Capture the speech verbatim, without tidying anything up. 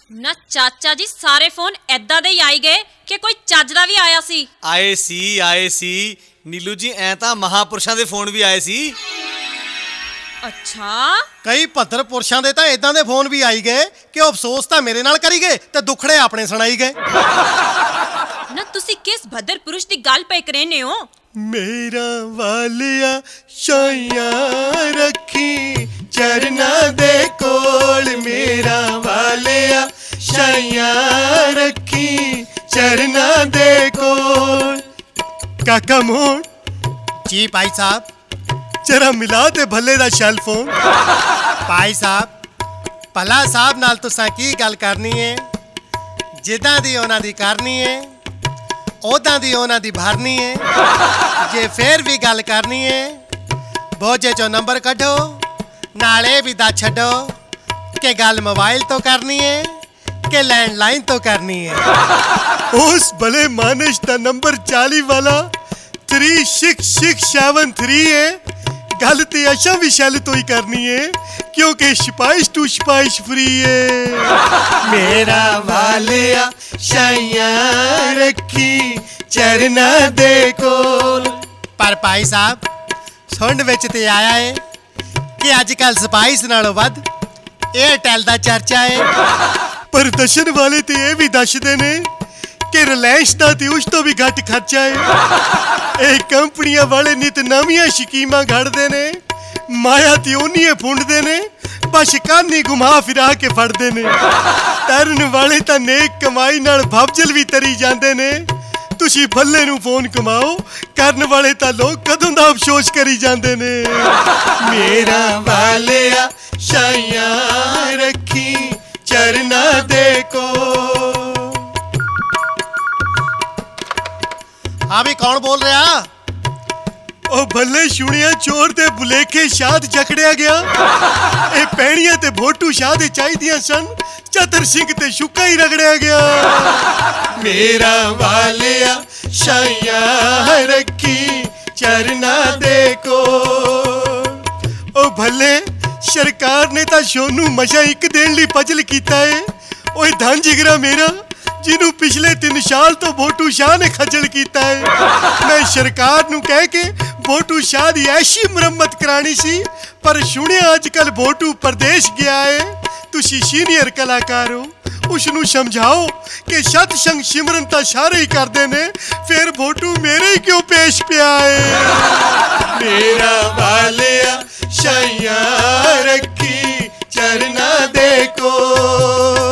ਨਾ ਚਾਚਾ ਜੀ ਸਾਰੇ ਫੋਨ ਐਦਾਂ ਦੇ ਹੀ ਆਈ ਗਏ ਕਿ ਕੋਈ ਚੱਜ ਦਾ ਵੀ ਆਇਆ ਸੀ। ਆਏ ਸੀ ਆਏ ਸੀ ਨੀਲੂ ਜੀ, ਐ ਤਾਂ ਮਹਾਪੁਰਸ਼ਾਂ ਦੇ ਫੋਨ ਵੀ ਆਏ ਸੀ। ਅੱਛਾ, ਕਈ ਭੱਦਰ ਪੁਰਸ਼ਾਂ ਦੇ ਤਾਂ ਇਦਾਂ ਦੇ ਫੋਨ ਵੀ ਆਈ ਗਏ ਕਿ ਉਹ ਅਫਸੋਸ ਤਾਂ ਮੇਰੇ ਨਾਲ ਕਰੀ ਗਏ ਤੇ ਦੁੱਖੜੇ ਆਪਣੇ ਸੁਣਾਈ ਗਏ। ਨਾ ਤੁਸੀਂ ਕਿਸ ਭੱਦਰ ਪੁਰਸ਼ ਦੀ ਗੱਲ ਪੈ ਕਰੇਨੇ ਹੋ? ਮੇਰਾ ਵਾਲਿਆ ਛਾਈਆਂ ਰੱਖੀ ਚਰਨਾਂ ਦੇ ਕੋਲ, ਮੇਰਾ ਵਾਲਿਆ ਛਾਈਆਂ ਰੱਖੀ ਚਰਨਾਂ ਦੇ ਕੋਲ। ਕਾਕਾ ਮੋਹਨ जी भाई साहब। जरा मिला दे भल्ले दा शैल फोन। भाई साहब भला साहब नाल तुसां की गल करनी है, जिद्दां दी उन्हां दी करनी है उदां दी उन्हां दी भरनी है। जे फिर भी गल करनी है बोझे चो नंबर कढो, नाले भी दस छड्डो कि गल मोबाइल तो करनी है कि लैंडलाइन तो करनी है। उस भले मानस दा नंबर चाली वाला three six six seven three है। गल ते अशा भी शैल तो ही करनी है क्योंकि सिपाहिश टू सिपाहिश फ्री है। मेरा वालिया छाइयां रखी चरना दे कोल। पर भाई साहब सुन विच ते आया है कि अजकल स्पाइस नालों वध एयरटेल दा चर्चा है। पर दसन वाले ते ये भी दसदे ने कि रिलायंस दा ते उस तो भी घट खर्चा है। ਇਹ ਕੰਪਨੀਆਂ ਵਾਲੇ ਨਿਤ ਨਵੀਆਂ ਸ਼ਕੀਮਾਂ ਘੜਦੇ ਨੇ, ਮਾਇਆ ਤੇ ਉਹਨੀਏ ਫੁੰਡਦੇ ਨੇ, ਬਸ ਕਾਨੀ ਘੁਮਾ ਫਿਰਾ ਕੇ ਫੜਦੇ ਨੇ। ਤਰਨ ਵਾਲੇ ਤਾਂ ਨੇਕ ਕਮਾਈ ਨਾਲ ਭਵਜਲ ਵੀ ਤਰੀ ਜਾਂਦੇ ਨੇ। ਤੁਸੀਂ ਭੱਲੇ ਨੂੰ ਫੋਨ ਕਮਾਓ, ਕਰਨ ਵਾਲੇ ਤਾਂ ਲੋਕ ਕਦੋਂ ਦਾ ਅਫਸੋਸ ਕਰੀ ਜਾਂਦੇ ਨੇ। ਮੇਰਾ ਵਾਲਿਆ ਛਾਈਆਂ ਰੱਖੀ ਚਰਨਾਂ ਦੇ ਕੋਲ। हाँ भी कौन बोल रहा? ਉਹ ਭੱਲੇ ਸੁਣਿਆ ਚੋਰ ਦੇ ਭੁਲੇਖੇ ਸ਼ਾਦ ਜਕੜਿਆ ਗਿਆ। ਇਹ ਪੈਣੀਆਂ ਤੇ ਭੋਟੂ ਸ਼ਾਹ ਦੇ ਚਾਹੀਦੀਆਂ ਸਨ, ਚਤਰ ਸਿੰਘ ਤੇ ਸ਼ੁਕਾ ਹੀ ਰਗੜਿਆ ਗਿਆ। ਮੇਰਾ ਵਾਲਿਆ ਛਾਈਆਂ ਰੱਖੀ ਚਰਨਾਂ ਦੇ ਕੋਲ। ਉਹ ਭੱਲੇ ਸਰਕਾਰ ਨੇ ਤਾਂ ਸੋਨੂੰ ਮਸ਼ਾ ਇੱਕ ਦੇਣ ਲਈ ਪਜਲ ਕੀਤਾ ਏ। ਓਏ ਧੰਨ ਜਿਗਰਾ ਮੇਰਾ, ਜਿਹਨੂੰ ਪਿਛਲੇ ਤਿੰਨ ਸਾਲ ਤੋਂ ਭੋਟੂ ਸ਼ਾਹ ਨੇ ਖੱਜਲ ਕੀਤਾ ਹੈ। ਮੈਂ ਸਰਕਾਰ ਨੂੰ ਕਹਿ ਕੇ ਭੋਟੂ ਸ਼ਾਹ ਦੀ ਐਸ਼ੀ ਮੁਰੰਮਤ ਕਰਾਣੀ ਸੀ, ਪਰ ਸੁਣਿਆ ਅੱਜ ਕੱਲ ਭੋਟੂ ਪ੍ਰਦੇਸ਼ ਗਿਆ ਹੈ। ਤੁਸੀਂ ਸੀਨੀਅਰ ਕਲਾਕਾਰ ਹੋ, ਉਸ ਨੂੰ ਸਮਝਾਓ ਕਿ ਸਤ ਸੰਗ ਸਿਮਰਨ ਤਾਂ ਸਾਰੇ ਹੀ ਕਰਦੇ ਨੇ, ਫਿਰ ਭੋਟੂ ਮੇਰੇ ਹੀ ਕਿਉਂ ਪੇਸ਼ ਪਿਆ ਹੈ। ਮੇਰਾ ਵਾਲਿਆ ਛਾਈਆਂ ਰੱਖੀ ਚਰਨਾਂ ਦੇ ਕੋਲ।